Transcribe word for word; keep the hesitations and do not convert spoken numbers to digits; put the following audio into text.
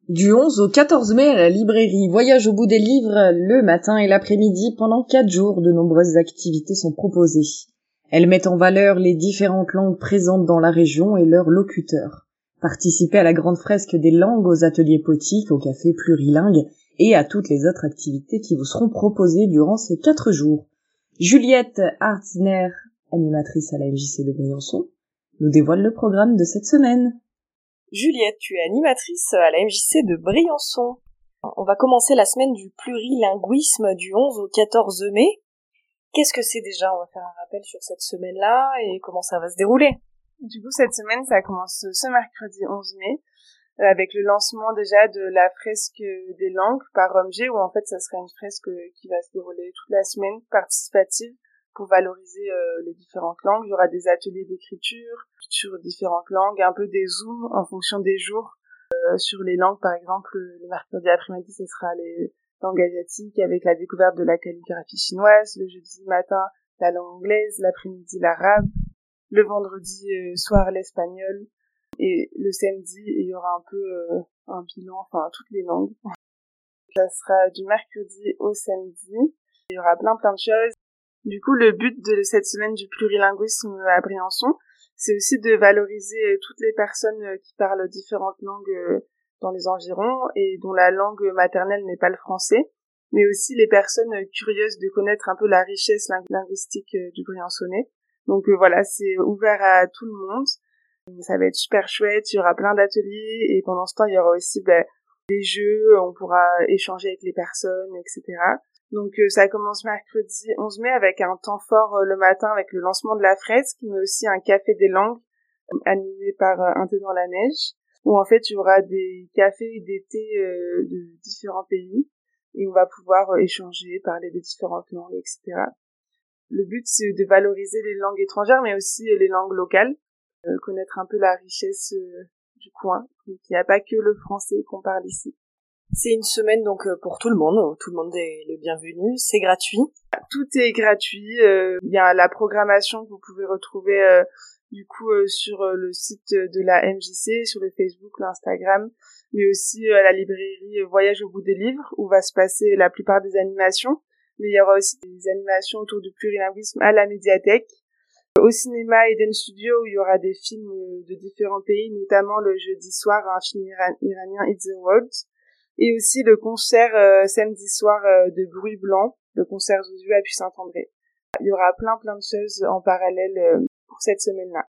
Du onze au quatorze mai à la librairie Voyage au bout des livres, le matin et l'après-midi, pendant quatre jours, de nombreuses activités sont proposées. Elles mettent en valeur les différentes langues présentes dans la région et leurs locuteurs. Participez à la grande fresque des langues, aux ateliers poétiques, au café plurilingue et à toutes les autres activités qui vous seront proposées durant ces quatre jours. Juliette Hartzner, animatrice à la M J C de Briançon, nous dévoile le programme de cette semaine. Juliette, tu es animatrice à la M J C de Briançon. On va commencer la semaine du plurilinguisme du onze au quatorze mai. Qu'est-ce que c'est déjà? On va faire un rappel sur cette semaine-là et comment ça va se dérouler. Du coup, cette semaine, ça commence ce mercredi onze mai, euh, avec le lancement déjà de la fresque des langues par O M G, où en fait, ça sera une fresque qui va se dérouler toute la semaine, participative, pour valoriser euh, les différentes langues. Il y aura des ateliers d'écriture sur différentes langues, un peu des zooms en fonction des jours. Euh, sur les langues, par exemple, le mercredi après-midi, ce sera les langues asiatiques avec la découverte de la calligraphie chinoise. Le jeudi matin, la langue anglaise. L'après-midi, l'arabe. Le vendredi euh, soir, l'espagnol. Et le samedi, il y aura un peu euh, un bilan, enfin, toutes les langues. Ça sera du mercredi au samedi. Il y aura plein plein de choses. Du coup, le but de cette semaine du plurilinguisme à Briançon, c'est aussi de valoriser toutes les personnes qui parlent différentes langues dans les environs et dont la langue maternelle n'est pas le français, mais aussi les personnes curieuses de connaître un peu la richesse linguistique du Briançonnais. Donc voilà, c'est ouvert à tout le monde. Ça va être super chouette, il y aura plein d'ateliers et pendant ce temps, il y aura aussi ben, des jeux, on pourra échanger avec les personnes, et cetera. Donc euh, ça commence mercredi onze mai avec un temps fort euh, le matin avec le lancement de la fresque, mais aussi un café des langues euh, animé par euh, Un thé dans la neige, où en fait il y aura des cafés et des thés euh, de différents pays et on va pouvoir euh, échanger, parler des différentes langues, et cetera. Le but c'est de valoriser les langues étrangères, mais aussi euh, les langues locales, euh, connaître un peu la richesse euh, du coin. Donc il n'y a pas que le français qu'on parle ici. C'est une semaine donc pour tout le monde, tout le monde est le bienvenu, c'est gratuit. Tout est gratuit, euh, il y a la programmation que vous pouvez retrouver euh, du coup euh, sur euh, le site de la M J C, sur le Facebook, l'Instagram, mais aussi euh, à la librairie Voyage au bout des livres où va se passer la plupart des animations, mais il y aura aussi des animations autour du plurilinguisme à la médiathèque. Au cinéma Eden Studio où il y aura des films de différents pays, notamment le jeudi soir un film iran- iranien It's the World. Et aussi le concert euh, samedi soir euh, de Bruit Blanc, le concert Zouzou à Puy-Saint-André. Il y aura plein plein de choses en parallèle euh, pour cette semaine-là.